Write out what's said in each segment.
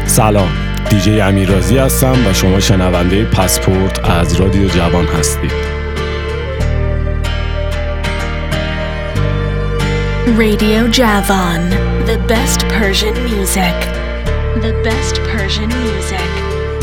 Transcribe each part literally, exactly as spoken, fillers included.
سلام، دیجی امیررازی هستم و شما شنونده پاسپورت از رادیو جوان هستید. Radio Javan, the best Persian music. The best Persian music.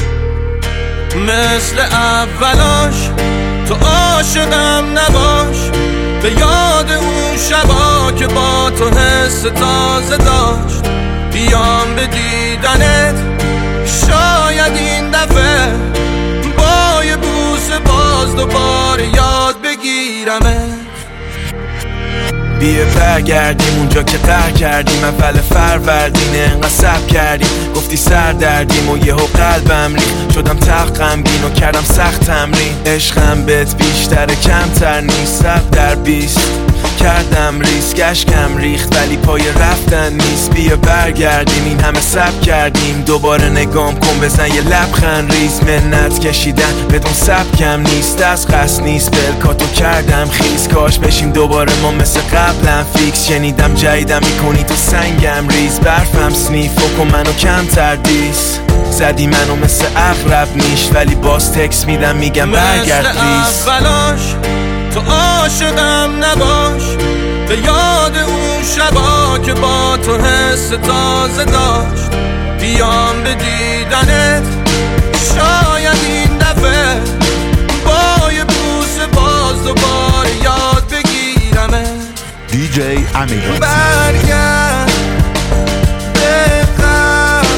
مثل اولاش تو عاشقم نباش، به یاد اون شبا که با تو حس تازه داشت. بیام به دیدنت شاید این دفعه با یه بوسه باز دوباره یاد بگیرمت. بیه برگردیم اونجا که قهر کردیم، اول فروردین انقدر صبر کردیم، گفتی سر دردیم و یهو قلبم ریخت، شدم تق غمگین و کردم سخت تمرین. عشقم بهت بیشتره کمتر نیست، صد در بیست کردم ریسک، اشکم ریخت ولی پای رفتن نیست. بیا برگردیم این همه صبر کردیم، دوباره نگام کن بزن یه لبخند ریز. منت کشیدن بدون سبکم نیست، از قصد نیست بلکاتو کردم خیز. کاش بشیم دوباره ما مثل قبلا فیکس، شنیدم جدیدم میکنی تو سنگم ریز. برفم سنیف و کن منو کمتر دیس، زدی منو مثل اغرب نیش ولی باز تکس میدم میگم برگرد پلیز. مثل اولاش تو عاشقم نباش، به یاد اون شبا که با تو حس تازه داشت. بیام به دیدنت شاید این دفعه با یه بوسه باز دوباره یاد بگیرمت. دیجی امیررازی برگرد به قلب،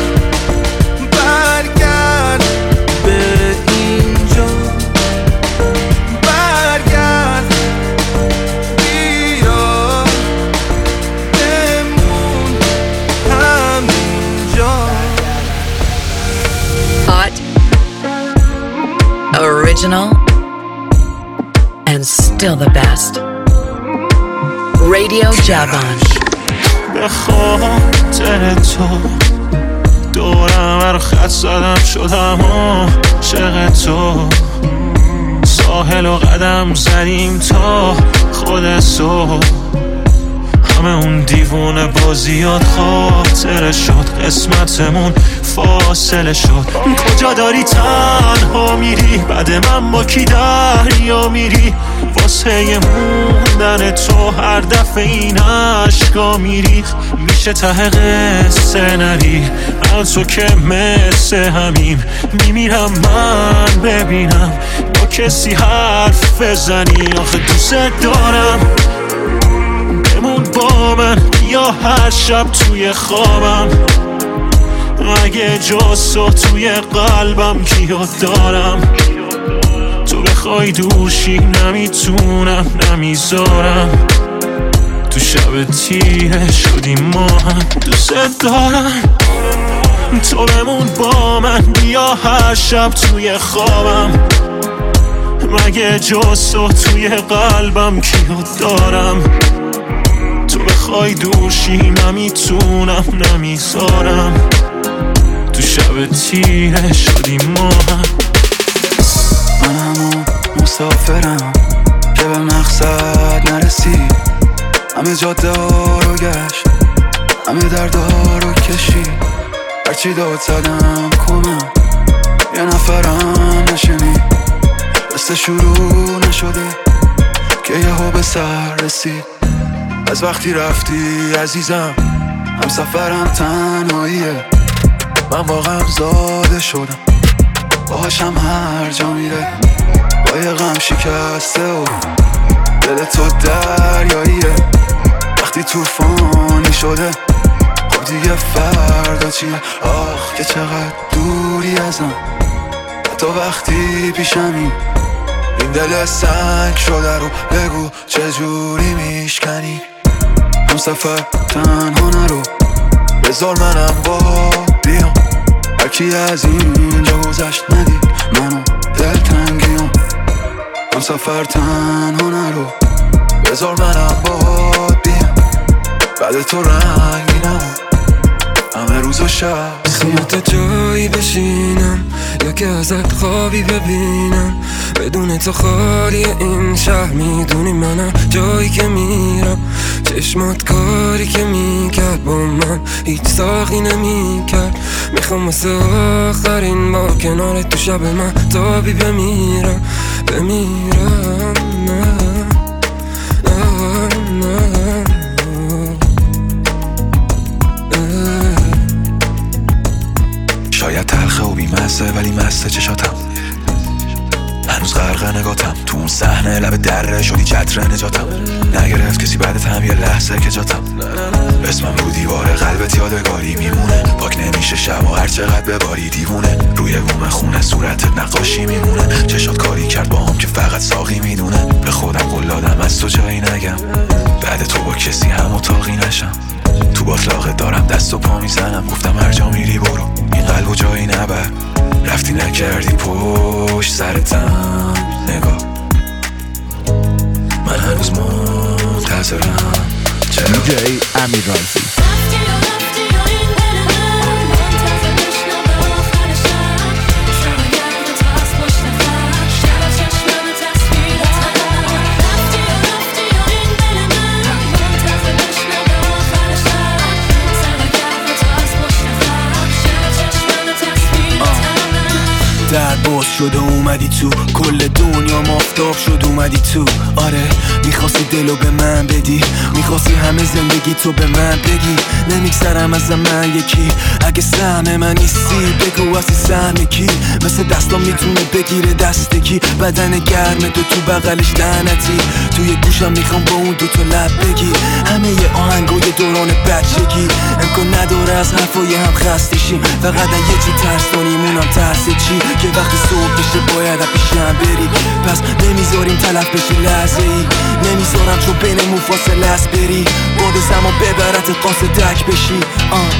برگرد به اینجا، برگرد بیا بمون همینجا. Hot, original, and still the best. Radio Javan. به خاطر تو دورم رو خط زدم، شدم عاشق تو. ساحل و قدم زدیم تا خود صبح، همه اون دیوونه بازیات خاطره شد، قسمتمون فاصله شد. کجا داری تنها میری، بعد من با کی دریا میری؟ واسه موندن تو هر دفعه این عشقا میری. میشه ته قصه نری، از تو که مثل همیم میمیرم من ببینم با کسی حرف بزنی. آخه دوست دارم بمون با من، یا هر شب توی خوابم، اگه جز تو توی قلبم کیو دارم. تو بخوای دورشی نمیتونم نمیذارم، تو شب تیره شدیم ما هم. دوست دارم تو بمون با من، بیا هر شب توی خوابم، مگه جز تو توی قلبم کیو دارم. تو بخوای دورشی نمیتونم نمیذارم، تو شب تیره شدیم ما هم. من همون مسافرم که به مقصد نرسید، همه جاده ها رو گشت، همه درد ها رو کشید. هرچی داد زدم کنم یه نفرم نشنید، دست شروع نشده که یه ها به سر رسید. از وقتی رفتی عزیزم هم سفرم تنهاییه، من واقعا زاده شدم باهاشم هر جا میره. با یه غم شکسته و دل تو دریاییه، وقتی طوفانی شده خب دیگه فردا چیه؟ آخ که چقدر دوری ازم، حتی وقتی پیشمی این دل سنگ شده رو بگو چجوری میشکنی. هم سفر تنها نرو، بذار منم با بیام، هرکی از اینجا گذشت ندید منو دلتنگیم. هم سفر تنها نرو، بذار منم با بیام، بعد تو رنگینم همه روز و شب. میخوام جایی بشینم یا که ازت خوابی ببینم، بدون تو خالی این شهر. میدونی منم جایی که میرم، چشمات کاری که میکرد با من هیچ ساقی نمیکرد. میخوام واسه آخرین بار کنار تو شب من تابی بمیرم بمیرم نه آه نه شاید تلخه و بیمزه ولی مسته چشاتم، هنوز غرق نگاتم تو اون صحنه لب دره شدی چتر نجاتم، نگرفت کسی بعدت هم یه لحظه که جاتم، اسمم رو دیوار قلبت یادگاری میمونه، پاک نمیشه شب و هر چقدر بباری دیوونه، روی بوم خونه صورتت نقاشی میمونه، چشات کاری کرد با هم که فقط ساقی میدونه، به خودم قول دادم از تو جایی نگم، بعد تو با کسی هم اتاقی نشم، تو باطلاقت دارم دست و پا میزنم، گفتم هر جا میری برو این قلب و جایی نبر، رفتی نکردی پشت سرتم نگاه، من هنوز منتظرم. دیجی امیررازی. در باز شد و اومدی تو، کل دنیا مافتاب شد اومدی تو، آره میخواستی دلو به من بدی، میخواستی همه زندگی تو به من بگی، نمیگذرم از من یکی، اگه سهم من نیستی بگو اصلی سهم کی، مثل دستام میتونه بگیره دست کی، بدن گرم دو تو بغلش لعنتی، توی گوشم میخوام با اون دوتا لب بگی، همه ی آهنگای دوران بچگی، امکان نداره از حرفای هم خسته شیم، فقط یه چی ترس داریم اونم ترس چی، که وقتی صبح بشه باید پیشم بری، پس نمیذاریم تلف بشه لحظه ای، نمیذارم چون بینمون فاصله است بری، باد زمان ببرت قاصدک بشی آه.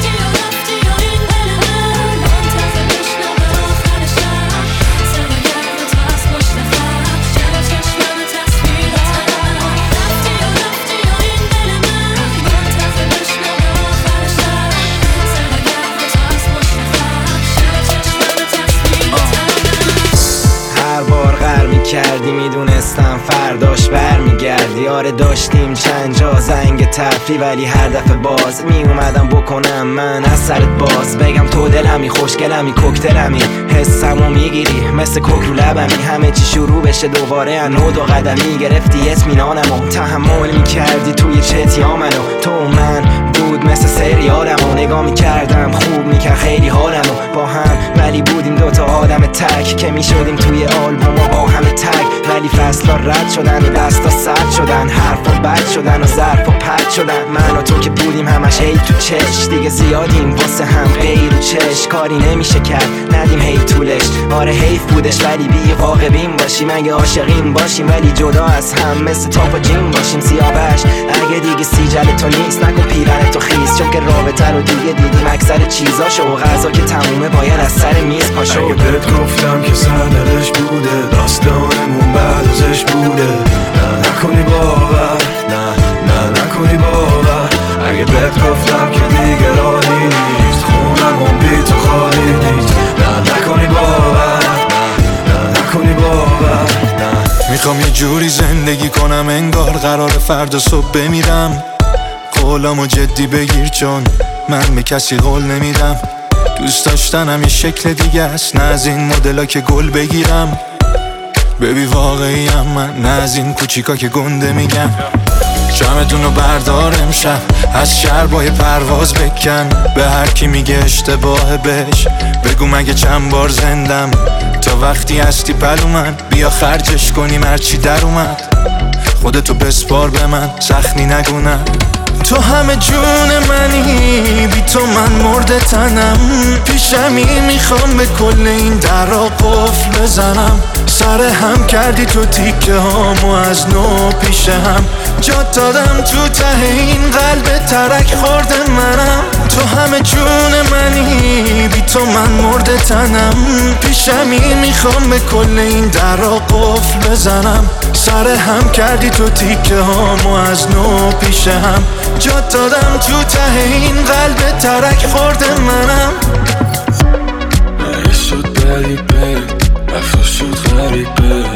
کردی میدونستم فرداش برمیگردی، آره داشتیم چند جا زنگ تفری، ولی هر دفعه باز می اومدم بکنم من از سرت باز، بگم تو دلمی خوشگلمی کوکتلمی، حسمو میگیری مثل کوک رو لبمی، همه چی شروع بشه دوباره انو دو قدمی، گرفتی اطمینانمو تحمل میکردی توی چتیا منو، تو و من بود مثل سریالمو، نگاه میکردم خوب میکرد خیلی حالمو با هم، ولی بودیم دوتا آدم تک که میشدیم توی آلبوم و با همه تک، ولی فصلا رد شدن و دستا سرد شدن، حرفا بد شدن و ظرفا پد شدن، من و تو که بودیم همش هی تو چش، دیگه زیادیم واسه هم غیر و چش، کاری نمیشه کرد ندیم هی طولش، آره حیف بودش ولی بی واقعیم باشیم، اگه عاشقیم باشیم ولی جدا از هم مثل تاپ و جیم باشیم، سیاوش اگه دیگه سیجل تو نیست نکن پیرن تو خیز، چون که رابطه رو دیگه دیدیم اکثر چیزاشو و غذا که تمومه باید از سر میز پاشو، اگه بهت گفتم که سرنوشت بوده داستانمون بعد ازش بوده، نه نکنی باور نه نه نکنی باور، اگه بهت گفتم که دیگه راهی نیست خونمون بی تو خالی نیست، نه نکنی باور نه نه نکنی باور نه. میخوام یه جوری زندگی کنم انگار قرار فردا صبح بمیرم، قولامو جدی بگیر چون من به کسی قول نمیدم، دوست داشتنم یه شکل دیگه است، نه از این مدلا که گل بگیرم، ببی واقعیم من، نه از این کوچیکا که گنده میگم، جمعتونو بردار امشب از شهر با یه پرواز بکن، به هر کی میگه اشتباه بهش بگو مگه چند بار زندم، تا وقتی هستی پلو من بیا خرجش کنیم هرچی در اومد، خودتو بسپار به من سخنی نگونم، تو همه جون منی بی تو من مرده تنم، پیشمی میخوام به کل این درا قفل بزنم، سر هم کردی تو تیکه هامو از نو پیش هم، جات دادم تو ته این قلب ترک خورده منم، تو همه جون منی بی تو من مرده تنم، پیشمی میخوام به کل این درا قفل بزنم، سر هم کردی تو تیکه هامو از نو پیش هم، جات دادم تو ته این قلب ترک خورده منم. نه شد غریبه رفت شد غریبه،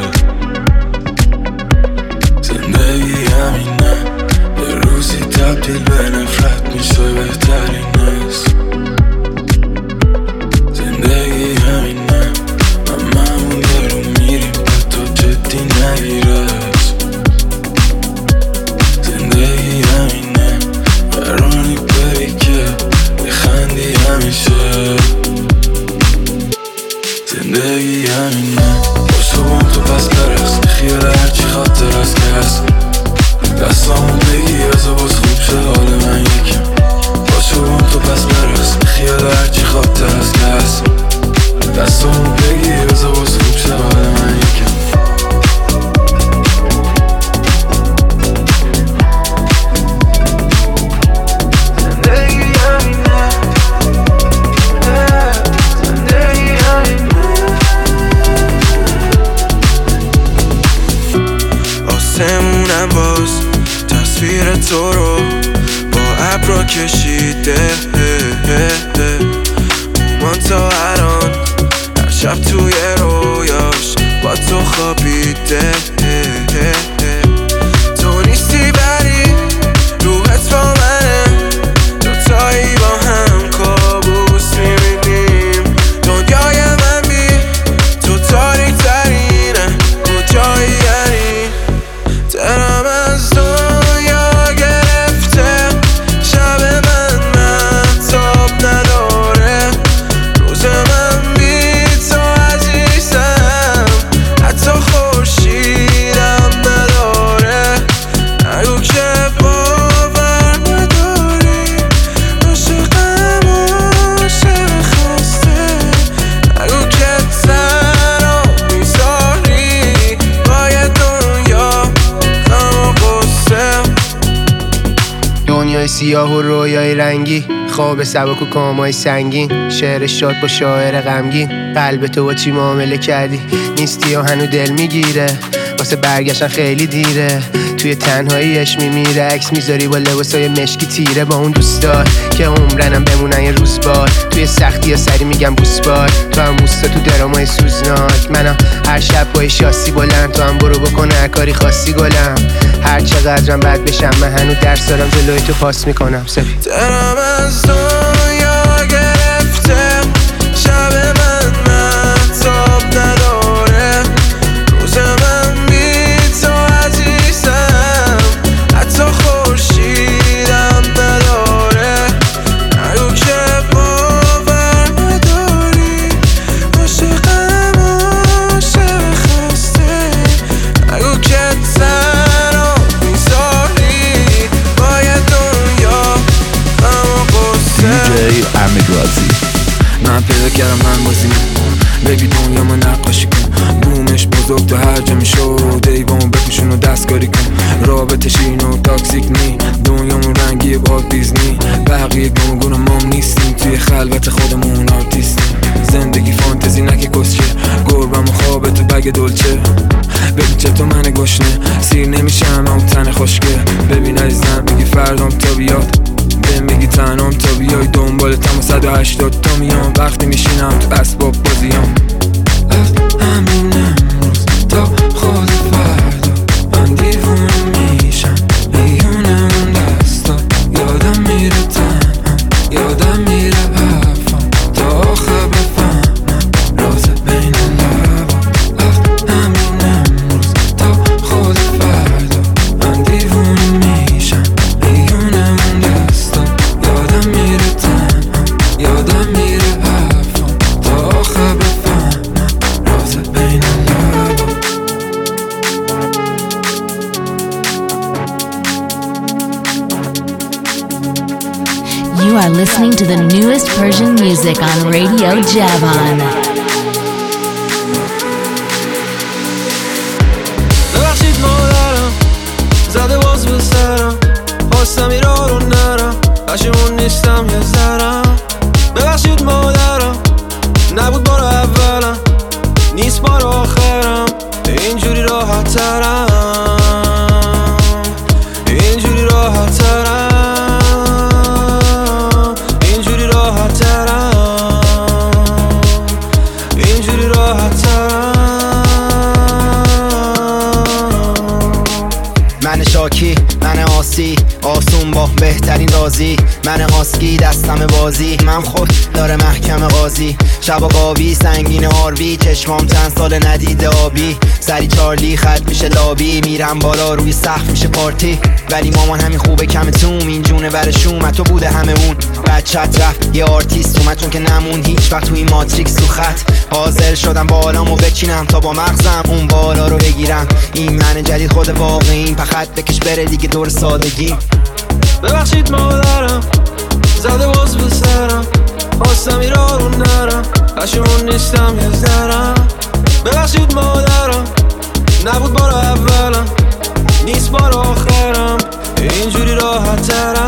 زندگی همینه یه روزی تبدیل به نفرت میشه بهترین است، همیشه زندگی همینه باشه بام تو پس برقص خیال هرچی خاطر از کس دستامون بگی از باز خوب شه حال من یکم باشه بام تو پس برقص خیال هرچی خاطر از کس دستامون بگی از باز خوب شه حال من یکم آسمونم باز تصویر تو رو با ابرا کشیده من تا الان هر شب توی رویاش با تو خوابیده تو نیستی بری روحت با منه دوتایی با هم کابوس میبینیم دنیای من بی تو تاریک ترینه کجایی یعنی دلم از دنیا گرفته شب من مهتاب نداره روز من بی تو عزیزم حتی خورشیدم نداره نگو که باور نداری عاشقم عاشق خسته نگو که تنها میذاری باید دنیا غم و غصه دنیای سیاه و رویای رنگی خواب سبک و کامای سنگین شعر شاد با شاعر غمگین قلب تو با چی معامله کردی نیستی و هنو دل میگیره واسه برگشتن خیلی دیره توی تنهاییش میمیره عکس میذاری با لباسای مشکی تیره با اون دوستار که عمرنم بمونن یه روز بار توی سختی ها سری میگم بوس بار تو هم موستا تو درامای سوزناک منم هر شب با شاسی بلند تو هم برو بکن هر کاری خاصی گلم هر چقدرم بد بشم من هنو درس دارم جلوی تو پاس میکنم سفید دلم از دنیا گرفته شب من مهتاب نداره روز من بی تو عزیزم حتی خورشیدم نداره نگو که باور نداری عاشقم عاشق خسته نگو که تنها میذاری باید دنیا غم و غصه دی جی امیررازی من پیدا کردم من بازیم بگی دنیا ما نقاشی کن بومش بزرگ تو هر جا میشو دیوامو بپوشون و دستکاری کن رابطه شیرین و تاکسیک نی دنیامون رنگی با دیزنی بقیه گم گونه مام نیستیم توی خلوت خودمون آرتیستیم زندگی فانتزی نکه کسچه گربم و خواب تو بگ دلچه ببین چطور من گشنه سیر نمیشم اون تن خوشگه ببین عزیزم میگی فردام تا بیاد به میگی تنام تا بیای دنبال تم صد و هشتاد تا میام وقتی میشینم تو اسباب بازیام از همین امروز تا خود فردا من دیوونه میشم میونه اون دستا یادم میره تنها یادم میره حرفم تا آخر بفهمم راز بین لبا از همین امروز تا خود فردا من دیوونه میشم میونه اون دستا یادم میره تنها یادم میره حرفم تا آخر بفهمم راز بین لبا You are listening to the newest Persian music on Radio Javan. ببخشید مادرم زده باز به سرم خواستم ایران رو نرم پشیمون نیستم یه ذرم ببخشید مادرم نبود بار اولم نیست بار آخرم اینجوری راحت ترم اینجوری راحت ترم اینجوری راحت ترم اینجوری راحت ترم من شاکی من آسی آسون اون با بهترین رازی من آسکی دستم بازی من خود داره محکم قاضی شبا قابی سنگین آروی چشمام چند سال ندیده آبی سری چارلی خط میشه لابی میرم بالا روی سقف میشه پارتی ولی مامان همین خوبه کم توم این جونه برشوم تو بوده همه اون بچت رفت یه آرتیست اومد چون که نمون هیچ وقت توی ماتریکس تو خط حاضر شدم بالامو بچینم تا با مغزم اون بالا رو بگیرم این من جدید خود واقعیم پخط بکش بره دیگه دور سادگی ببخشید مادرم زده باز به سرم خواستم ایرا رو نرم پشمون نیستم یه ذرم ببخشید مادرم نبود بار اولم نیست بار آخرم اینجوری راحت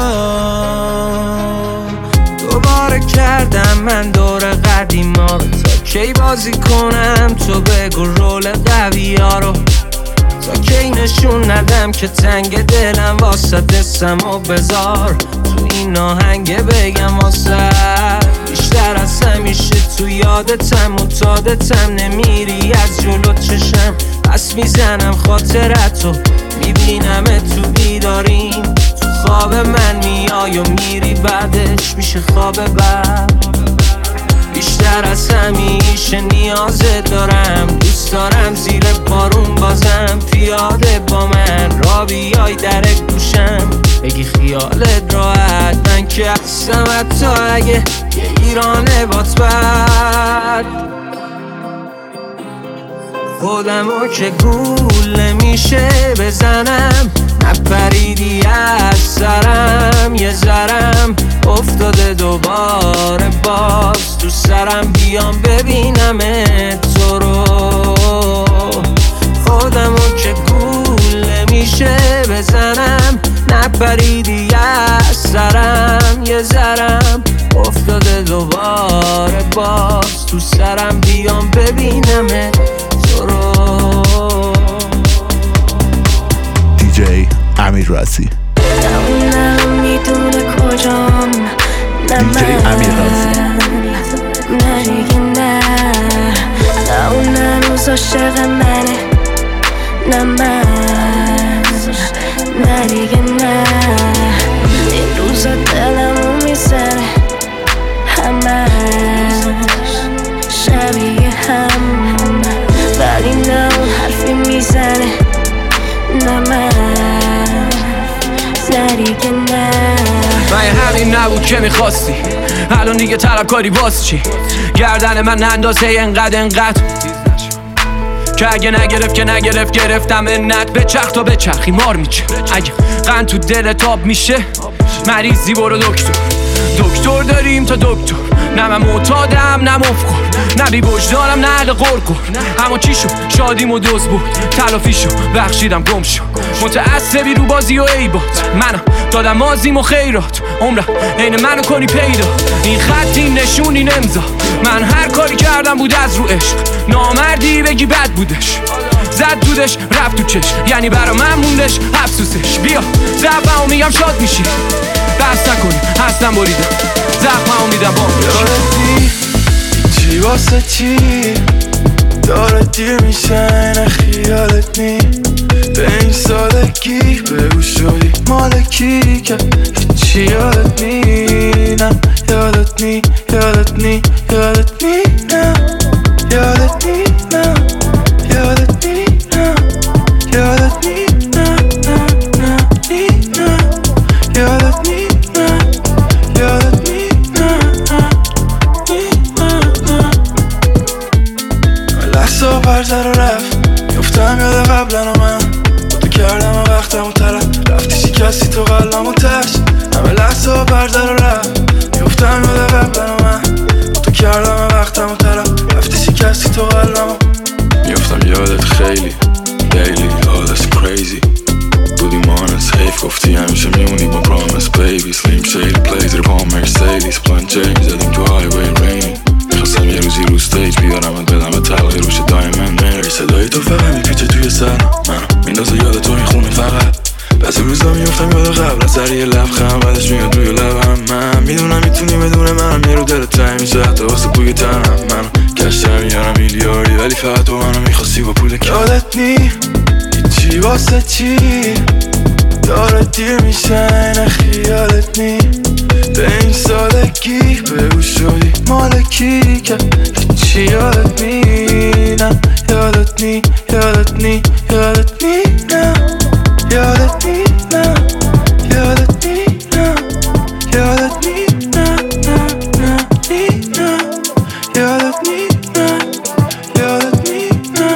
ترم دوباره کردم من دور قدیما رو تا کی بازی کنم تو بگو رول قوی ها رو تا کی نشون ندم که تنگ دلم واسه دستم و بذار تو این آهنگ بگم واسه بیشتر از همیشه تو یادتم متادتم نمیری از جلو چشم پس میزنم خاطرتو میبینم تو بیداریم تو خواب من میای و میری بعدش میشه خواب بعد بیشتر از همیشه نیازت دارم دوست دارم زیر بارون بازم پیاده با من را بیای در گوشم بگی خیالت راحت من که هستم حتی اگه یه ایرانه بات بد خودمو که گول نمیشه بزنم نپریدی از سرم یه ذرم افتاده دوباره باز تو سرم بیام ببینم تو رو خودمو که گول نمیشه بزنم نپریدی از سرم یه ذرم افتاده دوباره باز تو سرم بیام ببینم تو رو دیجی امیر رازی میدونه کجام دیجی امیر رازی نه دیگه نه نه اون هنوز عاشق منه نه من نه دیگه نه این روزا دلمو میزنه همش شبیه هم ولی نه اون حرفی میزنه نه من نه دیگه نه من همین نبود که میخواستی الان دیگه طلبکاری باز چی گردن من نندازه انقدر انقدر که اگه نگرفت که نگرفت گرفتم انت به چرخ تا به چرخی مار میچه اگه قند تو دل تاب میشه مریضی برو دکتر دکتر داریم تا دکتر نه من معتادم نه مفکر نه بی وجدانم نه عقل قرقر اما چی شد شادیم و دوز بود تلافی شد بخشیدم گم شد متعصبی رو بازی و عیبات منم دادم مازیم و خیرات عمرم عین منو کنی پیدا این خط این نشون این امضا من هر کاری کردم بود از رو عشق نامردی بگی بد بودش زد دودش رفت تو چشم یعنی برا من موندش افسوسش بیا زبمو میگم شاد میشی دست نکنی هستم بریدم زخممو میدم با یادتی چی واسه چی داره دیر میشه نه خیالت نی به این سادگی بگو شدی مالکی که هیچی یادت نی نه یادت نی یادت نی یادت نی نه یادت نی نه یادت نی نه یادت نی نه نه نه نی نه یادت نی نه یادت نی نه نی نه لحظه و پرزر و رفت میفتم یاد قبلن و من تو کردم و وقتم و طرف رفتی شکستی تو قلم و تش همه لحظه و پرزر و رفت میفتم یاد قبلن و من تو کردم و وقتم و طرف رفتی شکستی تو قلم و میفتم یادت خیلی دیلی all that's crazy بودیم آنس حیف گفتی همیشه میمونی با پرامس بیبی سلیم شیلی پلیزر با مرسیدیس پلان جیمی زدیم تو هایوی رینی میخواستم یه روزی رو ستیج بیارمت بدم به تلقی روش دایمند مری صدای تو فقط میپیچه توی سر منو میندازه یاد تو میخونه فقط بس روزا میفتم یاد قبل از سر یه لبخند بعدش میاد روی لبم من میدونم میتونی بدون منم یه رو دلت تنگ میشه حتی واسه بوی تنم منو کشتم میارم میلیاردی ولی فقط تو منو میخواستی با پول یادت نی چی واسه چی داره دیر میشه نه خیالت نی به این سادگی بگو شدی مالکی که هیچی یادت نی نه یادت نی یادت نی یادت نی نه یادت نی نه یادت نی نه یادت نی نه نه نه نی نه یادت نی نه یادت نی نه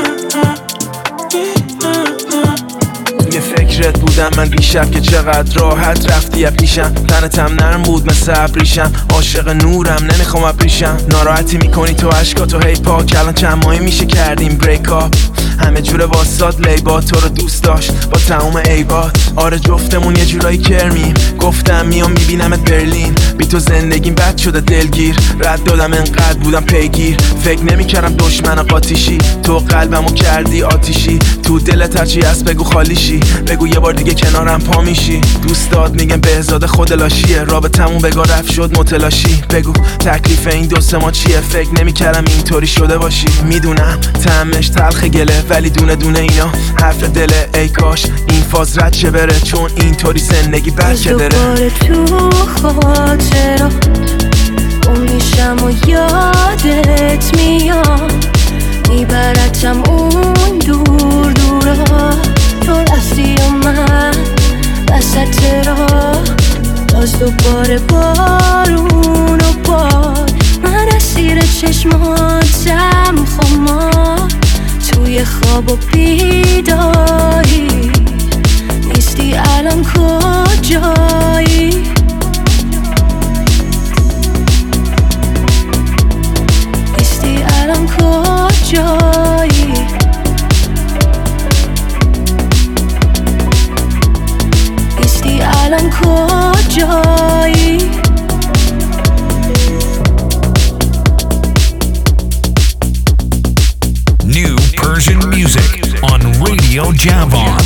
یه فکرت بودم من دیشب که چقدر راحت رفتی پیشم تنتم نرم بود مثل ابریشم عاشق نورم نمیخوام ابریشم ناراحتی میکنی تو عشقاتو هی پاک الان چند ماهی میشه کردیم بریک اپ همه جوره واساد لیبا تو رو دوست داشت با تموم عیبات آره جفتمون یه جورایی کرمیم گفتم میام میبینمت برلین بی تو زندگیم بد شده دلگیر رد دادم انقدر بودم پیگیر فکر نمیکردم دشمن قاطیشی تو قلبمو کردی آتیشی تو دلت هرچی هست بگو خالیشی بگو یه بار دیگه کنارم پا میشی دوست داد میگم بهزاد خود لاشیه رابطمون بگا رفت شد متلاشی بگو تکلیف این دو سه ما چیه فکر نمیکردم اینطوری شده باشی میدونم طعمش تلخ گله ولی دونه دونه اینا حرف دله ای کاش این فاز رد شه بره چون اینطوری زندگی بد که داره دوباره تو خاطرات اون میشم و یادت میام میبرتم اون دور دورا تو رفتی و من وسط راه باز دوباره بارون و باد من اسیر چشماتم خمار توی خواب و بیداری نیستی الان کجایی نیستی الان کجایی نیستی الان کجایی New Persian music on Radio Javon.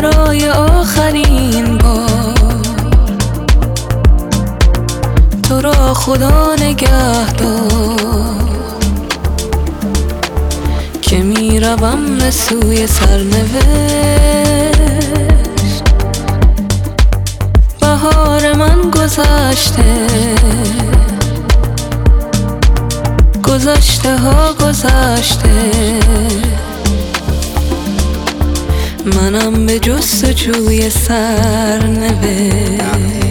تو رو به سوی سرنوشت. بهار من گذشته، گذشته ها گذشته، منم به جستجوی سرنوشت.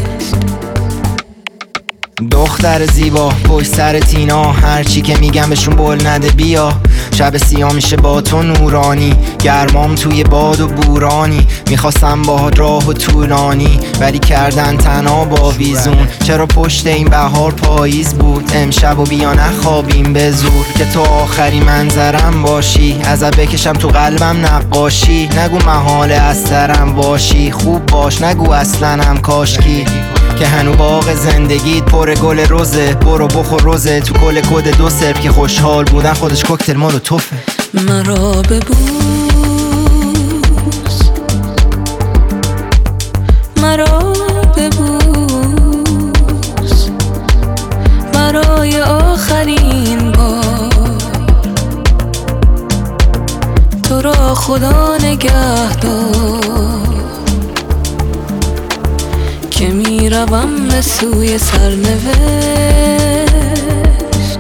دختر زیبا پشت سر تینا، هرچی که میگم بهشون بول نده بیا. شب سیاه میشه با تو نورانی، گرمام توی باد و بورانی. میخواستم باهات راه و طولانی، ولی کردن تنها با ویزون. چرا پشت این بهار پاییز بود، امشب و بیا نخوابیم به زور. که تو آخری منظرم باشی، ازت بکشم تو قلبم نقاشی. نگو محاله از سرم باشی، خوب باش نگو اصلنم کاشکی. که هنو باغ زندگیت پر گل روزه، برو بخور روزه. تو کل کد دو صرف که خوشحال بودن خودش کوکتل مالو توفه. مرا ببوس، مرا ببوس، برای آخرین بار. تو را خدا نگه دار که می روم به سوی سرنوشت.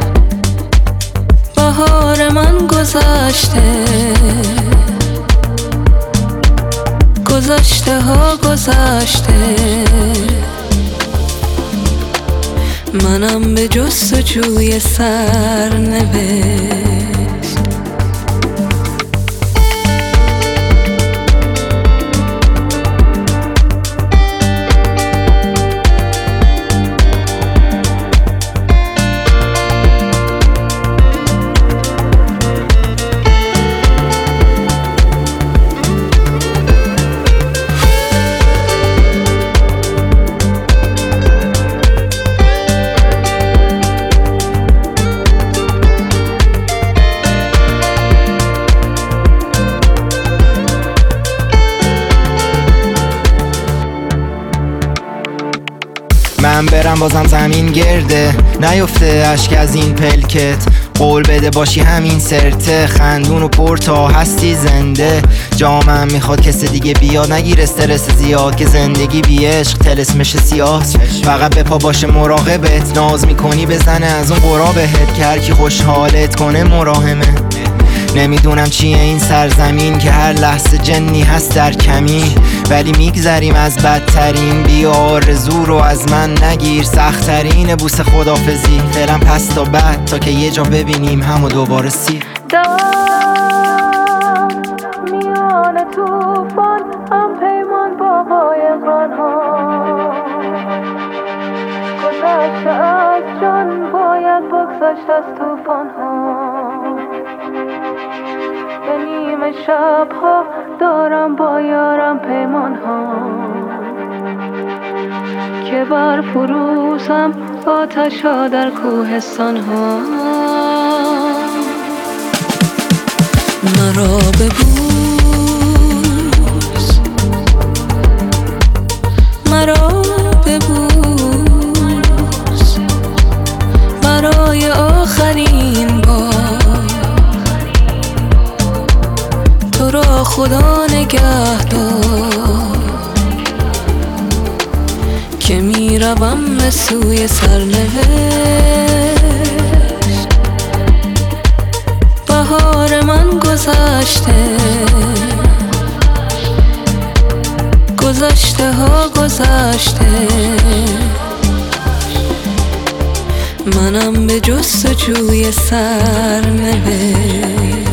بهار من گذشته، گذشته ها گذشته، منم به جستجوی سرنوشت. من برم بازم زمین گرده، نیفته اشک از این پلکت. قول بده باشی همین سرته، خندون و پر تا هستی زنده. جامم میخواد کس دیگه بیاد، نگیر استرس زیاد که زندگی بی عشق طلسمش سیاه. فقط به پا باشه مراقبت، ناز میکنی بزنه از اون قرا بهت. که هر کی خوشحالت کنه مراهمه. نمیدونم چیه این سرزمین که هر لحظه جنی هست در کمین. ولی میگذریم از بدترین، بیا آرزو رو از من نگیر. سختترین بوس خدافزی فعلا پس تا بعد، تا که یه جا ببینیم همو دوباره سیر. میان توفان هم پیمان با قایقران ها. گذشته از جان باید بگذشت از توفان ها. به نیمه شب ها دارم با یارم پیمان ها. که بر فروزم آتش ها در کوهستان ها. مرا ببوس، مرا ببوس، برای آخرین بار. تو را خدا نگه دار که می روم به سوی سرنوشت. بهار من گذشته، گذشته ها گذشته، منم به جستجوی سرنوشت.